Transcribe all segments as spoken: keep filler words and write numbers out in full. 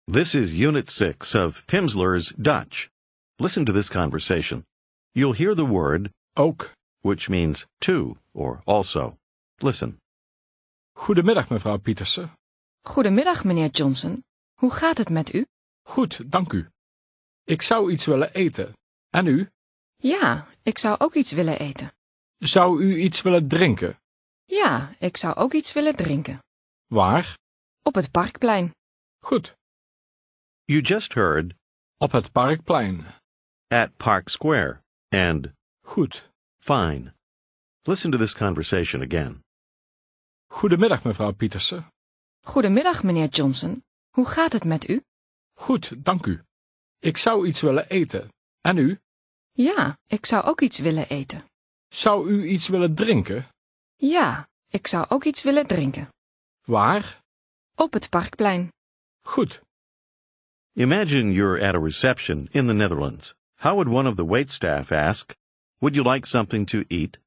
This is Unit six of Pimsleur's Dutch. Listen to this conversation. You'll hear the word Ook. which means to or also. Listen. Goedemiddag, mevrouw Pietersen. Goedemiddag, meneer Johnson. Hoe gaat het met u? Goed, dank u. Ik zou iets willen eten. En u? Ja, ik zou ook iets willen eten. Zou u iets willen drinken? Ja, ik zou ook iets willen drinken. Waar? Op het Parkplein. Goed. You just heard Op het Parkplein. at Park Square and Goed. fine. Listen to this conversation again. Goedemiddag, mevrouw Pietersen. Goedemiddag, meneer Johnson. Hoe gaat het met u? Goed, dank u. Ik zou iets willen eten. En u? Ja, ik zou ook iets willen eten. Zou u iets willen drinken? Ja, ik zou ook iets willen drinken. Waar? Op het Parkplein. Goed. Imagine you're at a reception in the Netherlands. How would one of the waitstaff ask, "Would you like something to eat?"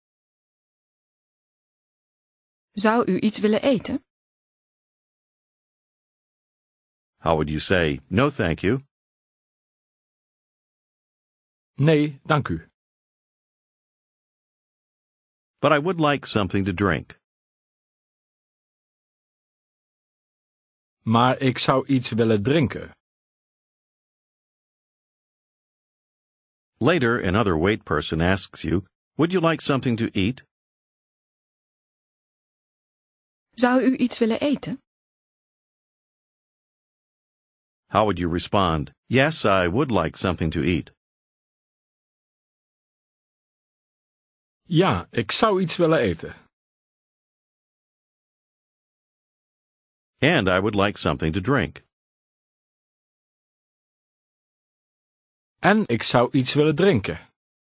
Zou u iets willen eten? How would you say, "No, thank you"? Nee, dank u. But I would like something to drink. Maar ik zou iets willen drinken. Later, another wait person asks you, "Would you like something to eat?" Zou u iets willen eten? How would you respond, "Yes, I would like something to eat"? Ja, ik zou iets willen eten. And I would like something to drink. En ik zou iets willen drinken.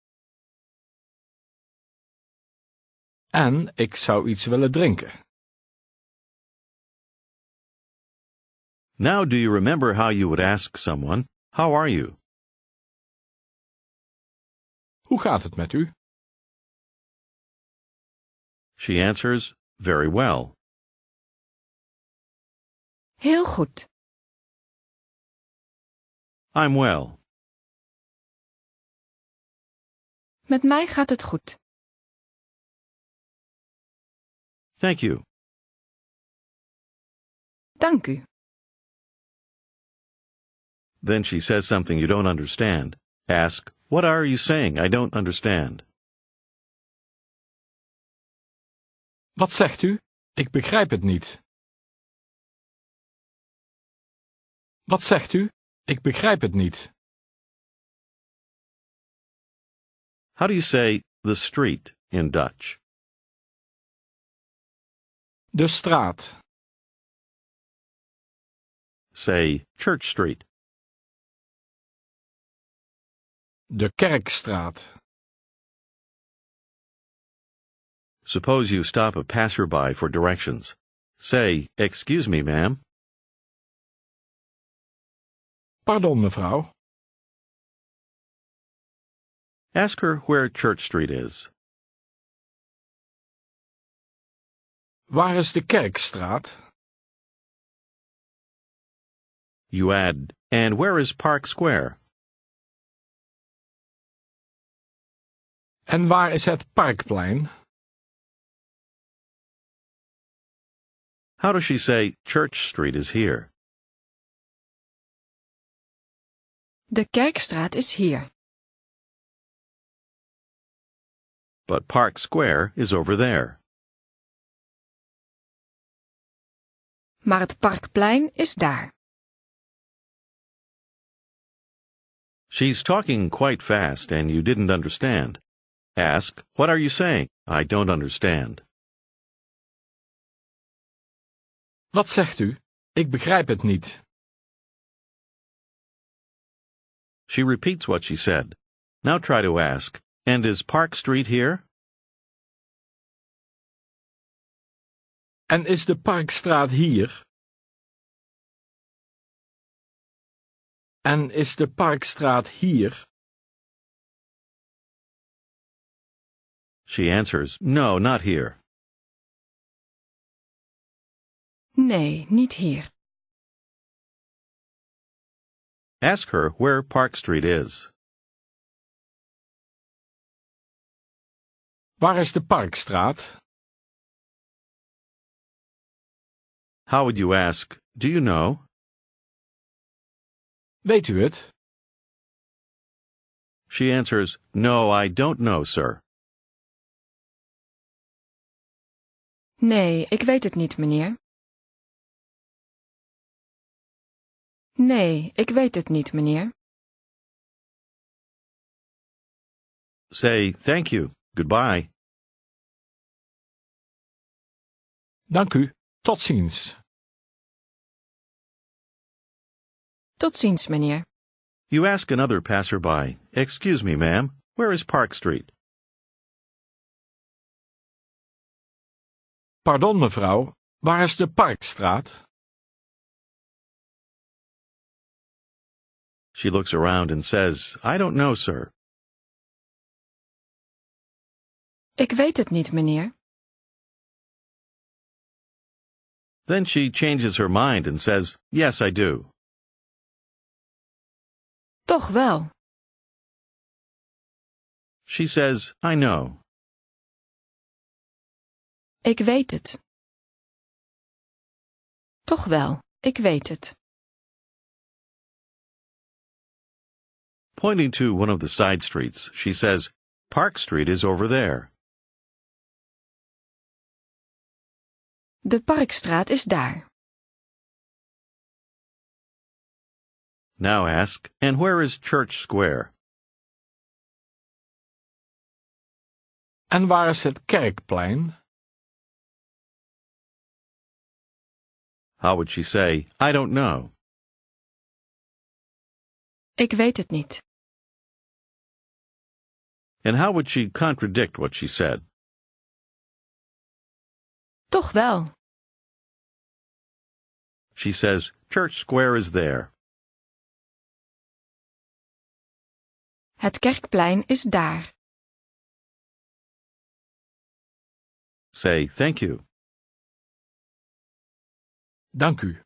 En ik zou iets willen drinken. Now do you remember how you would ask someone, "How are you?" Hoe gaat het met u? She answers, "Very well." Heel goed. "I'm well." Met mij gaat het goed. "Thank you." Dank u. Then she says something you don't understand. Ask, "What are you saying? I don't understand." Wat zegt u? Ik begrijp het niet. Wat zegt u? Ik begrijp het niet. How do you say the street in Dutch? De straat. Say Church Street. De Kerkstraat. Suppose you stop a passerby for directions. Say, "Excuse me, ma'am." Pardon, mevrouw. Ask her where Church Street is. Waar is de Kerkstraat? You add, "And where is Park Square?" En waar is het Parkplein? How does she say Church Street is here? De Kerkstraat is hier. But Park Square is over there. Maar het Parkplein is daar. She's talking quite fast and you didn't understand. Ask, "What are you saying? I don't understand." Wat zegt u? Ik begrijp het niet. She repeats what she said. Now try to ask, "And is Park Street here?" En is de Parkstraat hier? En is de Parkstraat hier? She answers, "No, not here." Nee, niet hier. Ask her where Park Street is. Waar is de Parkstraat? How would you ask, do you know? Weet u het? She answers, no, I don't know, sir. Nee, ik weet het niet, meneer. Nee, ik weet het niet, meneer. Say, thank you, goodbye. Dank u. Tot ziens. Tot ziens, meneer. You ask another passerby, excuse me, ma'am, where is Park Street? Pardon, mevrouw. Waar is de Parkstraat? She looks around and says, I don't know, sir. Ik weet het niet, meneer. Then she changes her mind and says, yes, I do. Toch wel. She says, I know. Ik weet het. Toch wel, ik weet het. Pointing to one of the side streets, she says, Park Street is over there. De Parkstraat is daar. Now ask, and where is Church Square? En waar is het Kerkplein? How would she say, I don't know? Ik weet het niet. And how would she contradict what she said? Toch wel. She says, Church Square is there. Het Kerkplein is daar. Say, thank you. Dank u.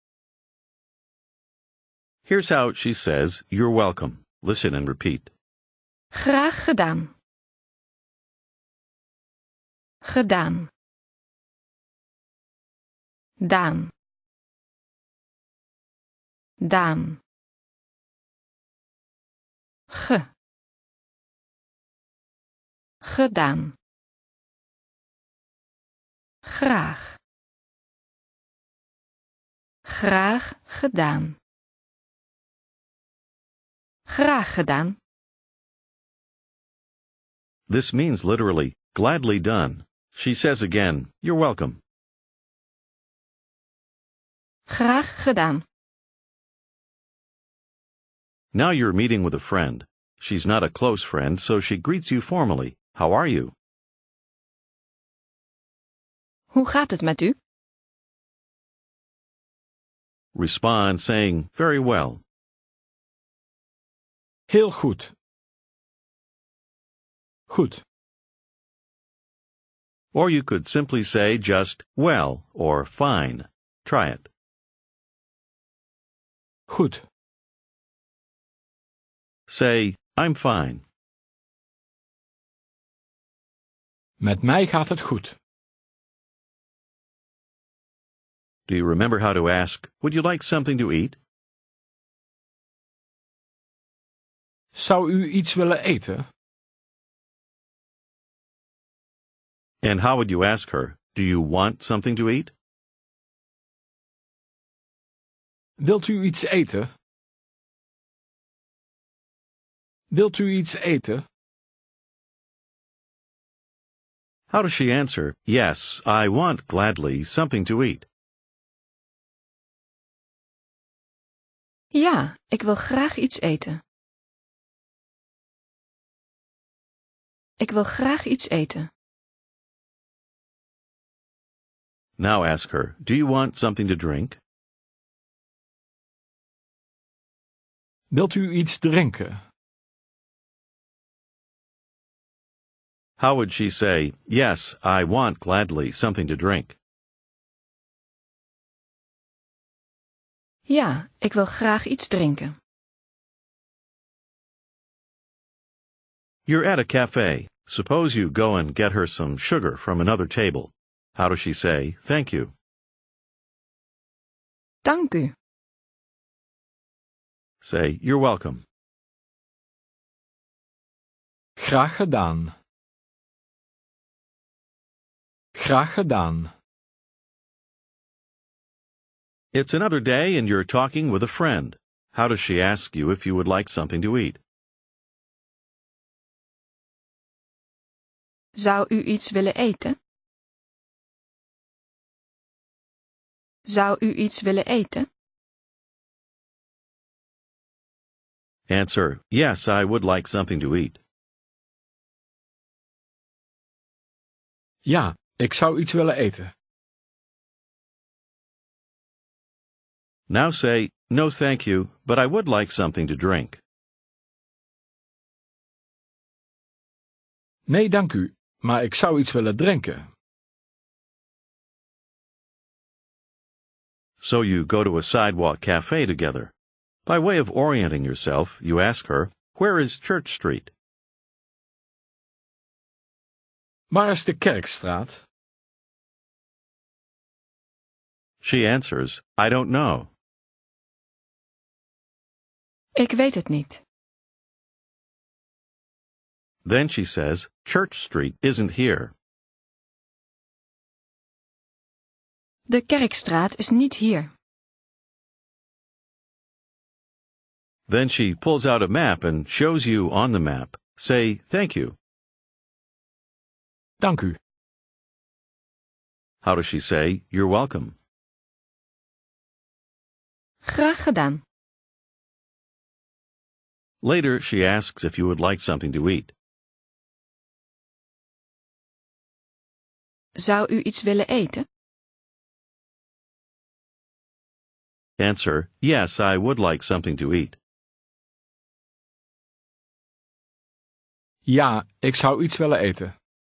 Here's how she says, you're welcome. Listen and repeat. Graag gedaan. Gedaan. Daan. Daan. Ge. Gedaan. Graag. Graag gedaan. Graag gedaan. This means literally, gladly done. She says again, you're welcome. Graag gedaan. Now you're meeting with a friend. She's not a close friend, so she greets you formally. How are you? Hoe gaat het met u? Respond saying, very well. Heel goed. Goed. Or you could simply say just, well, or fine. Try it. Goed. Say, I'm fine. Met mij gaat het goed. Do you remember how to ask, would you like something to eat? Zou u iets willen eten? And how would you ask her, do you want something to eat? Wilt u iets eten? Wilt u iets eten? How does she answer, yes, I want gladly something to eat? Ja, ik wil graag iets eten. Ik wil graag iets eten. Now ask her, do you want something to drink? Wilt u iets drinken? How would she say, yes, I want gladly something to drink? Ja, ik wil graag iets drinken. You're at a cafe. Suppose you go and get her some sugar from another table. How does she say, thank you? Dank u. Say, you're welcome. Graag gedaan. Graag gedaan. It's another day and you're talking with a friend. How does she ask you if you would like something to eat? Zou u iets willen eten? Zou u iets willen eten? Answer, yes, I would like something to eat. Ja, ik zou iets willen eten. Now say, no thank you, but I would like something to drink. Nee, dank u, maar ik zou iets willen drinken. So you go to a sidewalk cafe together. By way of orienting yourself, you ask her, where is Church Street? Waar is de Kerkstraat? She answers, I don't know. Ik weet het niet. Then she says, Church Street isn't here. De Kerkstraat is niet hier. Then she pulls out a map and shows you on the map. Say, thank you. Dank u. How does she say, you're welcome? Graag gedaan. Later, she asks if you would like something to eat. Zou u iets willen eten? Answer, yes, I would like something to eat. Ja, ik zou iets willen eten.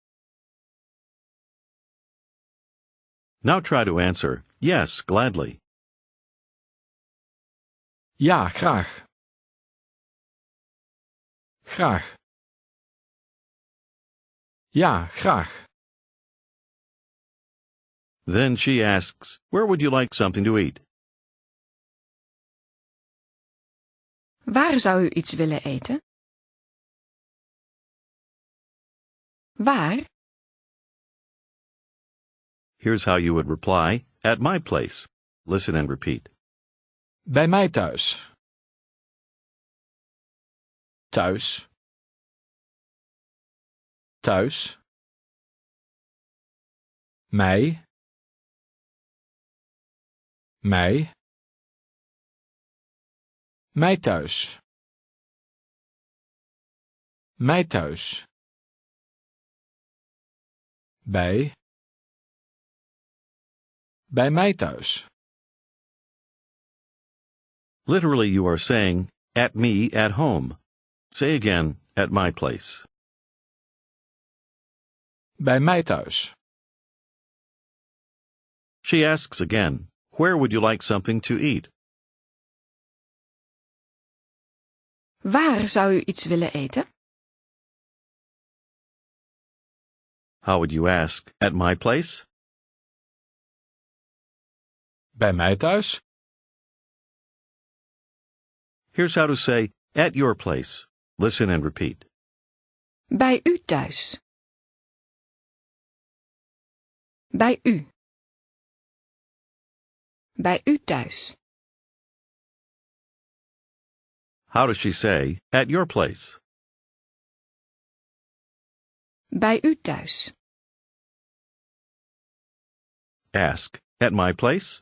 Now try to answer, yes, gladly. Ja, graag. Graag. Ja, graag. Then she asks, where would you like something to eat? Waar zou u iets willen eten? Waar? Here's how you would reply, at my place. Listen and repeat. Bij mij thuis. Thuis. Thuis. Mij. Mij. Mij thuis. Mij thuis. Bij. Bij mij thuis. Literally, you are saying, at me at home. Say again, at my place. Bij mij thuis. She asks again, where would you like something to eat? Waar zou u iets willen eten? How would you ask, at my place? Bij mij thuis. Here's how to say, at your place. Listen and repeat. Bij u thuis. Bij u. Bij u thuis. How does she say, at your place? Bij u thuis. Ask, at my place?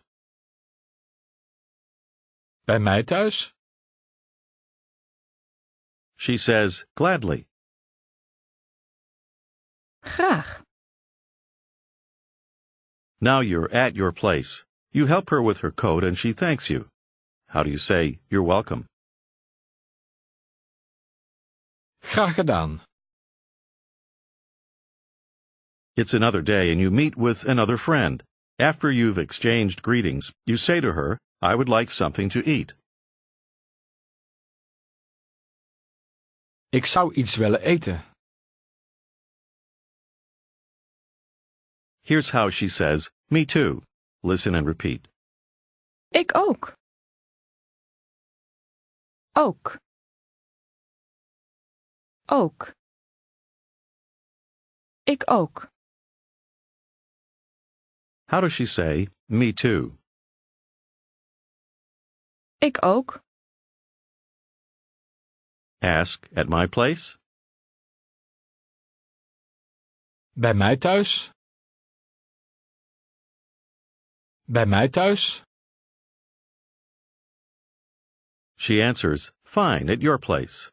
Bij mij thuis. She says, gladly. Graag. Now you're at your place. You help her with her coat and she thanks you. How do you say, you're welcome? Graag gedaan. It's another day and you meet with another friend. After you've exchanged greetings, you say to her, I would like something to eat. Ik zou iets willen eten. Here's how she says, me too. Listen and repeat. Ik ook. Ook. Ook. Ik ook. How does she say, me too? Ik ook. Ask, at my place? Bij mij thuis? Bij mij thuis? She answers, fine, at your place.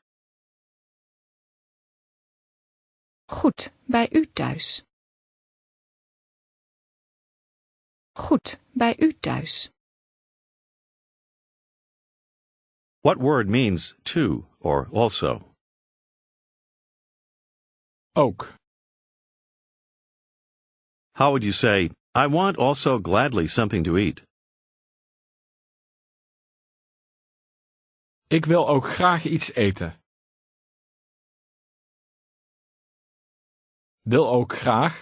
Goed, bij u thuis. Goed, bij u thuis. What word means to or also? Ook. How would you say, I want also gladly something to eat? Ik wil ook graag iets eten. Wil ook graag.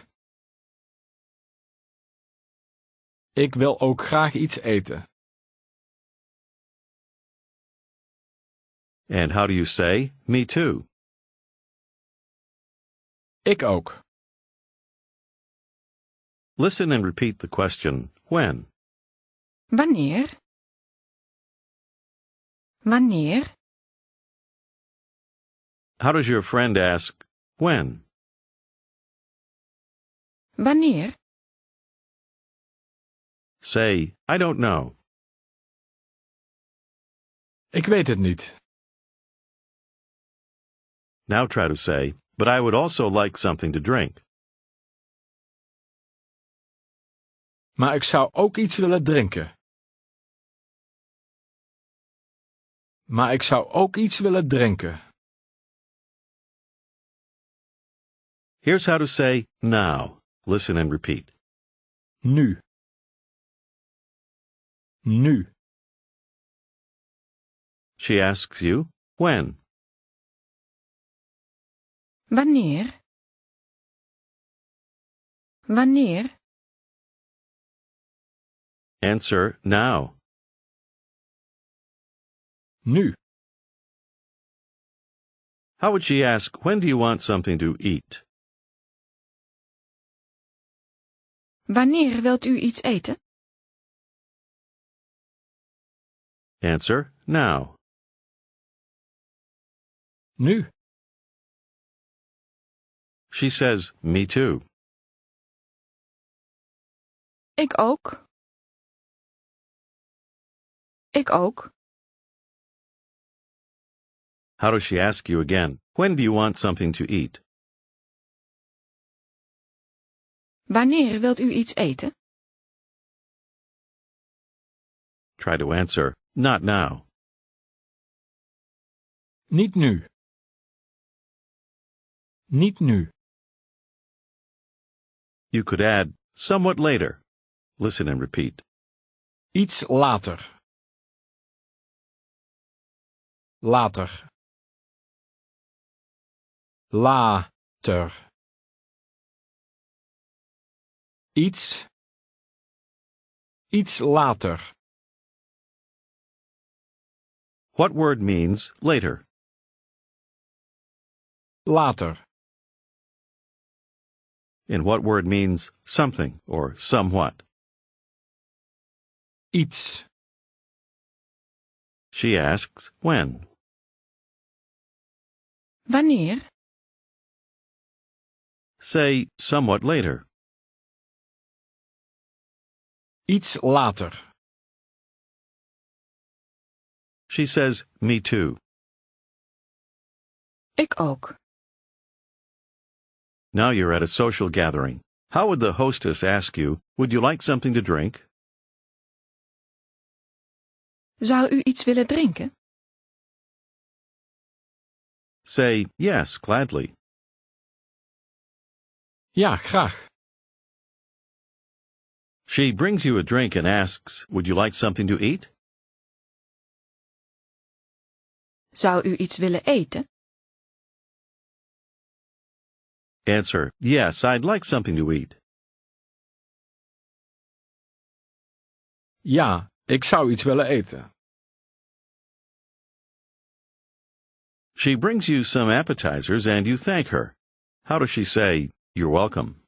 Ik wil ook graag iets eten. And how do you say, me too? Ik ook. Listen and repeat the question, when? Wanneer? Wanneer? How does your friend ask, when? Wanneer? Say, I don't know. Ik weet het niet. Now try to say, but I would also like something to drink. Maar ik zou ook iets willen drinken. Maar ik zou ook iets willen drinken. Here's how to say, now. Listen and repeat. Nu. Nu. She asks you, when? Wanneer? Wanneer? Answer, now. Nu. How would she ask, when do you want something to eat? Wanneer wilt u iets eten? Answer, now. Nu. She says, me too. Ik ook. Ik ook. How does she ask you again, when do you want something to eat? Wanneer wilt u iets eten? Try to answer, not now. Niet nu. Niet nu. You could add, somewhat later. Listen and repeat. Iets later. Later. Later. Iets. Iets later. What word means later? Later. And what word means something or somewhat? Iets. She asks, when? Wanneer? Say, somewhat later. Iets later. She says, me too. Ik ook. Now you're at a social gathering. How would the hostess ask you, would you like something to drink? Zou u iets willen drinken? Say, yes, gladly. Ja, graag. She brings you a drink and asks, would you like something to eat? Zou u iets willen eten? Answer, yes, I'd like something to eat. Ja, ik zou iets willen eten. She brings you some appetizers and you thank her. How does she say, you're welcome?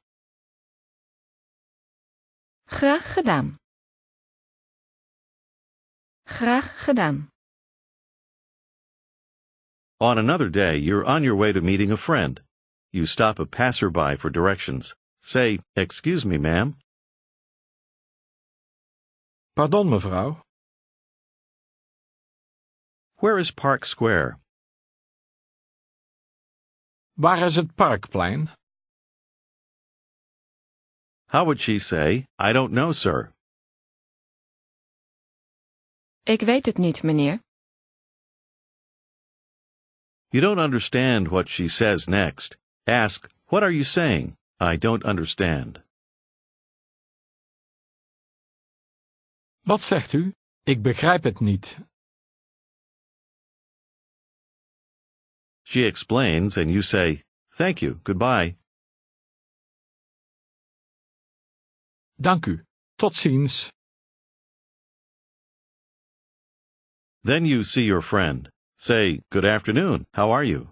Graag gedaan. Graag gedaan. On another day, you're on your way to meeting a friend. You stop a passerby for directions. Say, excuse me, ma'am. Pardon, mevrouw. Where is Park Square? Waar is het Parkplein? How would she say, I don't know, sir? Ik weet het niet, meneer. You don't understand what she says next. Ask, what are you saying? I don't understand. Wat zegt u? Ik begrijp het niet. She explains and you say, thank you, goodbye. Dank u. Tot ziens. Then you see your friend. Say, good afternoon, how are you?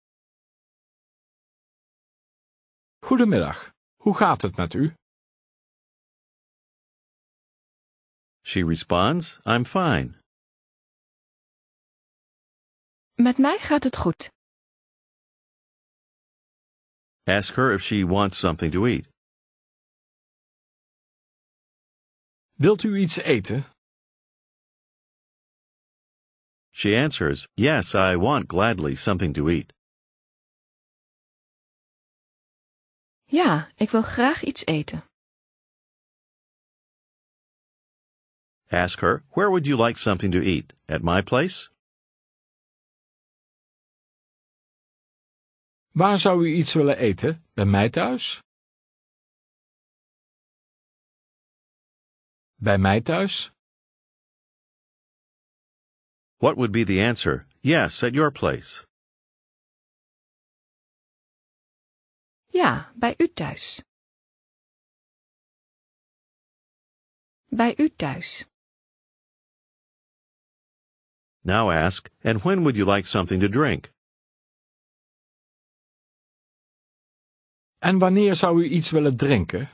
Goedemiddag. Hoe gaat het met u? She responds, I'm fine. Met mij gaat het goed. Ask her if she wants something to eat. Wilt u iets eten? She answers, yes, I want gladly something to eat. Ja, ik wil graag iets eten. Ask her, where would you like something to eat? At my place? Waar zou u iets willen eten? Bij mij thuis? Bij mij thuis? What would be the answer? Yes, at your place. Ja, bij u thuis. Bij u thuis. Now ask, and when would you like something to drink? En wanneer zou u iets willen drinken?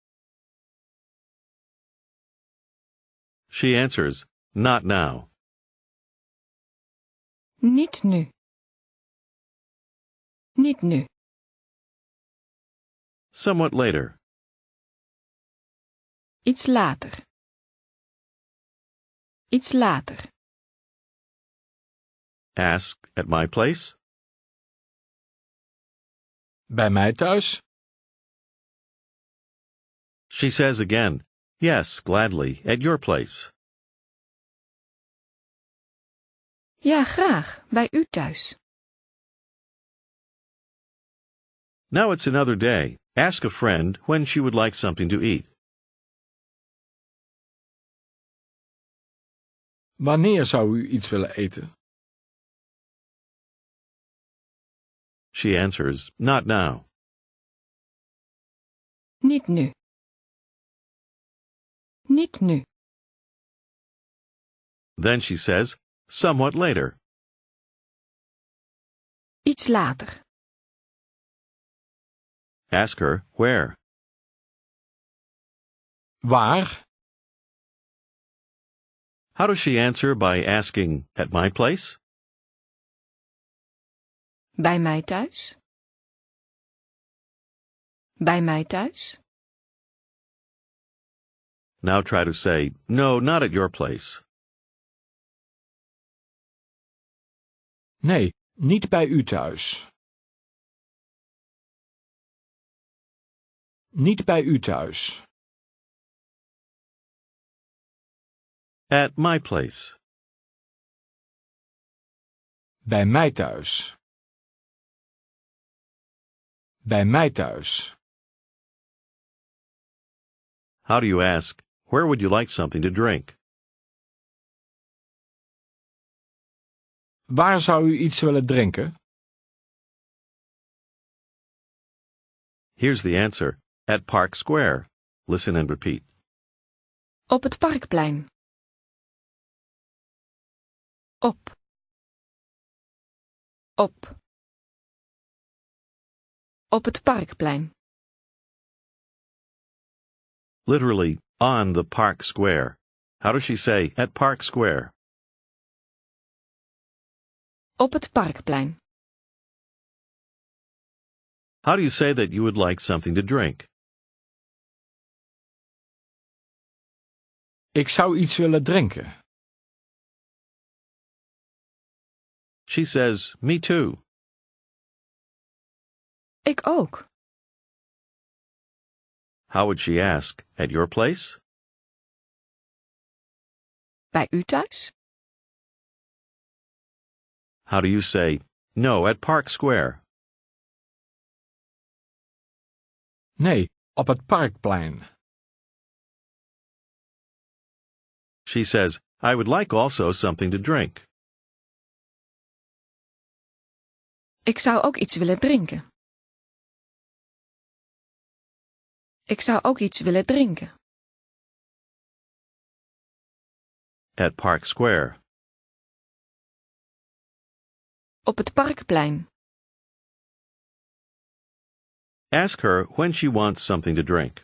She answers, not now. Niet nu. Niet nu. Somewhat later. Iets later. Iets later. Ask, at my place? Bij mij thuis? She says again, yes, gladly, at your place. Ja, graag, bij u thuis. Now it's another day. Ask a friend when she would like something to eat. Wanneer zou u iets willen eten? She answers, not now. Niet nu. Niet nu. Then she says, somewhat later. Iets later. Ask her, where? Waar? How does she answer by asking, at my place? Bij mij thuis. Bij mij thuis. Now try to say, no, not at your place. Nee, niet bij u thuis. Niet bij u thuis. At my place. Bij mij thuis. Bij mij thuis. How do you ask, where would you like something to drink? Waar zou u iets willen drinken? Here's the answer. At Park Square. Listen and repeat. Op het Parkplein. Op. Op. Op het Parkplein. Literally, on the Park Square. How does she say at Park Square? Op het Parkplein. How do you say that you would like something to drink? Ik zou iets willen drinken. She says, me too. Ik ook. How would she ask? At your place? Bij u thuis? How do you say, no, at Park Square? Nee, op het Parkplein. She says, I would like also something to drink. Ik zou ook iets willen drinken. Ik zou ook iets willen drinken. At Park Square. Op het Parkplein. Ask her when she wants something to drink.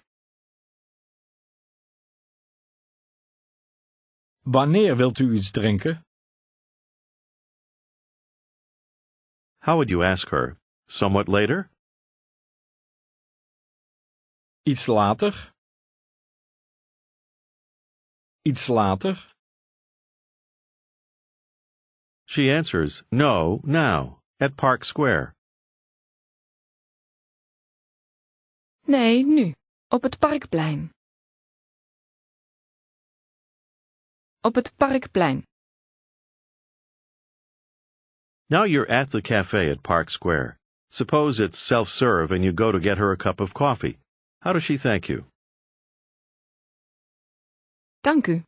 Wanneer wilt u iets drinken? How would you ask her? Somewhat later? Iets later? Iets later? She answers, no, now, at Park Square. Nee, nu. Op het Parkplein. Op het Parkplein. Now you're at the cafe at Park Square. Suppose it's self-serve and you go to get her a cup of coffee. How does she thank you? Dank u.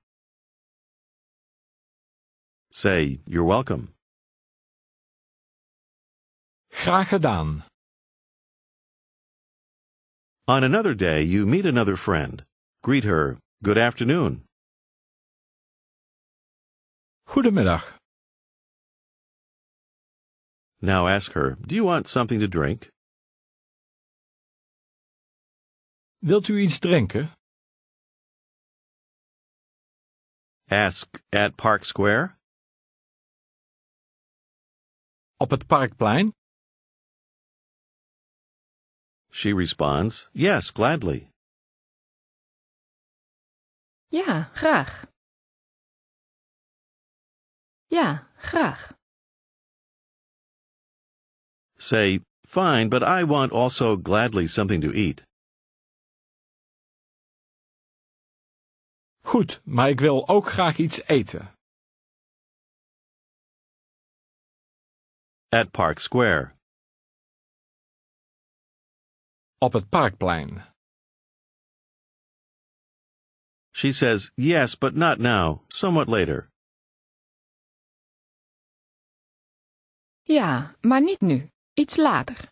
Say, you're welcome. Graag gedaan. On another day, you meet another friend. Greet her, good afternoon. Goedemiddag. Now ask her, do you want something to drink? Wilt u iets drinken? Ask, at Park Square? Op het Parkplein? She responds, yes, gladly. Ja, graag. Ja, graag. Say, fine, but I want also gladly something to eat. Goed, maar ik wil ook graag iets eten. At Park Square. Op het Parkplein. She says, yes, but not now, somewhat later. Ja, maar niet nu. Iets later.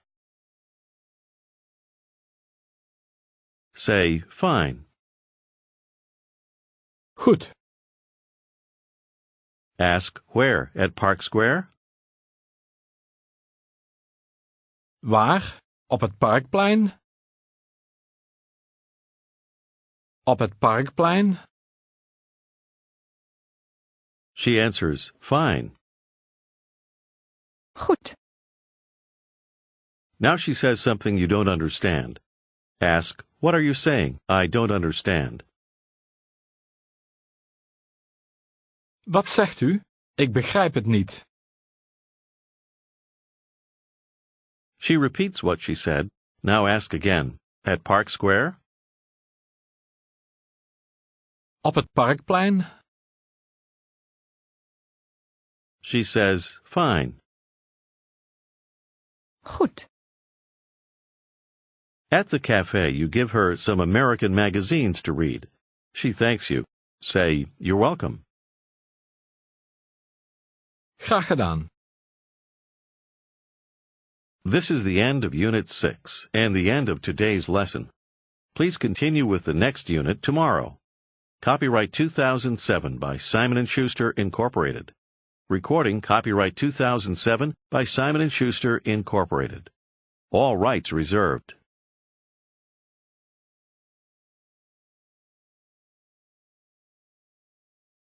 Say, fine. Goed. Ask, where? At Park Square? Waar? Op het Parkplein? Op het Parkplein? She answers, fine. Goed. Now she says something you don't understand. Ask, what are you saying? I don't understand. Wat zegt u? Ik begrijp het niet. She repeats what she said. Now ask again. At Park Square? Op het Parkplein? She says, fine. Goed. At the cafe, you give her some American magazines to read. She thanks you. Say, you're welcome. Graag gedaan. This is the end of Unit six and the end of today's lesson. Please continue with the next unit tomorrow. Copyright two thousand seven by Simon and Schuster, Incorporated. Recording copyright two thousand seven by Simon and Schuster, Incorporated. All rights reserved.